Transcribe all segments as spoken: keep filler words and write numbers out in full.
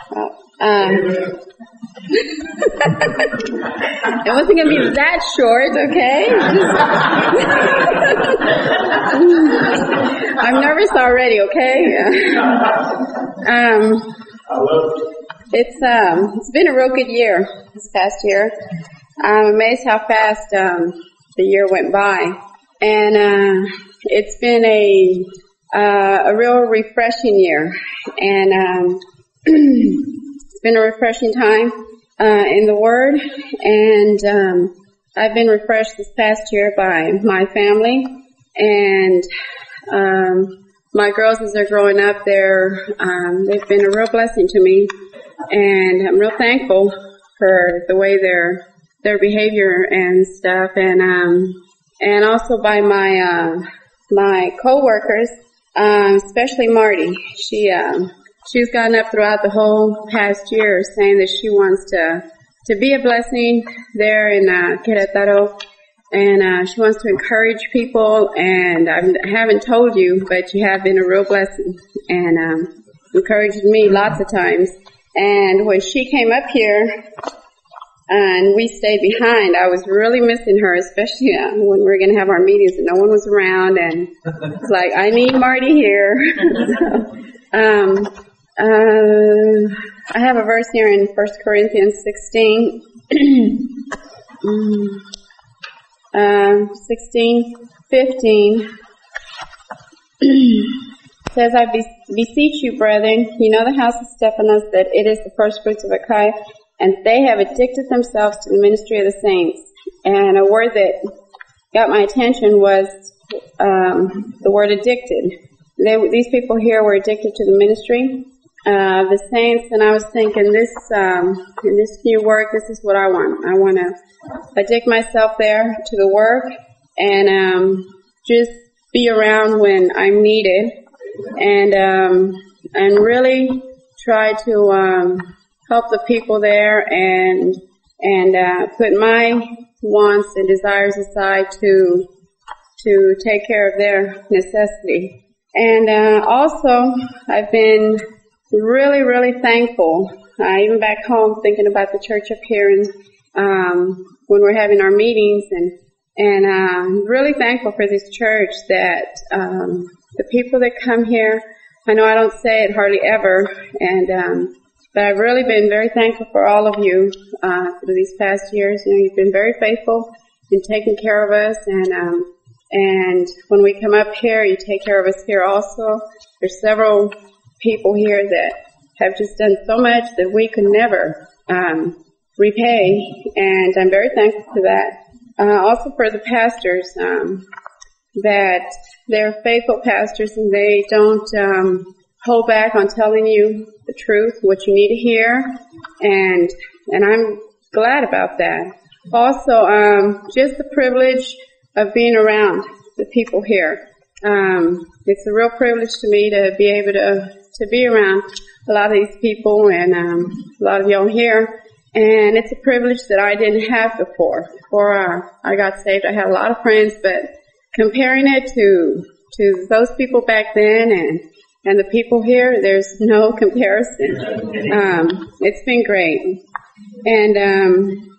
Um, it wasn't going to be that short, okay? I'm nervous already, okay? um, it's um, it's been a real good year this past year. I'm amazed how fast um, the year went by, and uh, it's been a uh, a real refreshing year, and um, it's been a refreshing time uh, in the Word, and um, I've been refreshed this past year by my family, and um, my girls as they're growing up, they're um, they've been a real blessing to me, and I'm real thankful for the way their their behavior and stuff, and um, and also by my uh, my coworkers, um, especially Marty. She um, she's gotten up throughout the whole past year, saying that she wants to to be a blessing there in uh, Querétaro. And uh, she wants to encourage people, and I haven't told you, but you have been a real blessing, and um, encouraged me lots of times. And when she came up here, and we stayed behind, I was really missing her, especially uh, when we were going to have our meetings and no one was around, and it's like, I need Marty here. um, uh, I have a verse here in First Corinthians sixteen. mm. Um, sixteen, fifteen says, I beseech you, brethren, you know the house of Stephanas, that it is the first fruits of Achaia, and they have addicted themselves to the ministry of the saints. And a word that got my attention was um, the word addicted. They, these people here were addicted to the ministry uh, of the saints, and I was thinking, this um, in this new work, this is what I want. I want to addict myself there to the work, and um, just be around when I'm needed, and um, and really try to um, help the people there, and and uh, put my wants and desires aside to to take care of their necessity. And uh, also, I've been really, really thankful. Uh, even back home, thinking about the church up here and. Um, when we're having our meetings, and and I'm really thankful for this church that um, the people that come here. I know I don't say it hardly ever, and um, but I've really been very thankful for all of you uh, through these past years. You know, you've been very faithful in taking care of us, and um, and when we come up here, you take care of us here also. There's several people here that have just done so much that we could never. Um, repay, and I'm very thankful for that. Uh, also for the pastors, um, that they're faithful pastors and they don't um, hold back on telling you the truth, what you need to hear, and and I'm glad about that. Also, um, just the privilege of being around the people here. Um, it's a real privilege to me to be able to to be around a lot of these people, and um, a lot of y'all here. And it's a privilege that I didn't have before. Before uh, I got saved, I had a lot of friends, but comparing it to to those people back then and and the people here, there's no comparison. Um, it's been great. And um,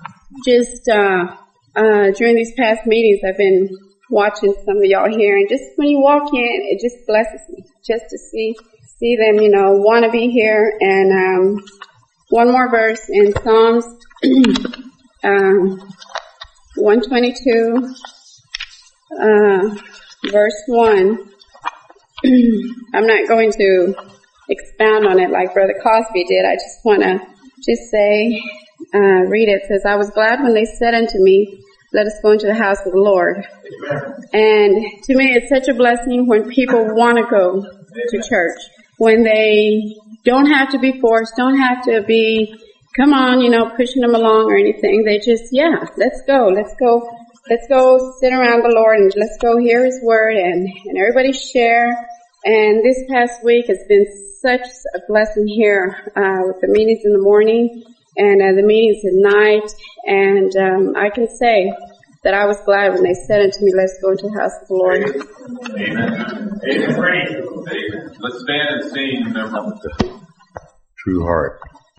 just uh, uh, during these past meetings, I've been watching some of y'all here, and just when you walk in, it just blesses me just to see see them, you know, want to be here. And um, one more verse in Psalms um, one twenty-two, uh, verse one. I'm not going to expound on it like Brother Cosby did. I just want to just say, uh, read it. It says, I was glad when they said unto me, let us go into the house of the Lord. And to me, it's such a blessing when people want to go to church, when they don't have to be forced, don't have to be, come on, you know, pushing them along or anything. They just, yeah, let's go, let's go, let's go sit around the Lord and let's go hear His Word and, and everybody share. And this past week has been such a blessing here, uh, with the meetings in the morning and uh, the meetings at night. And um, I can say that I was glad when they said unto me, let's go into the house of the Lord. Amen. Amen. Amen. Let's stand and sing number true heart.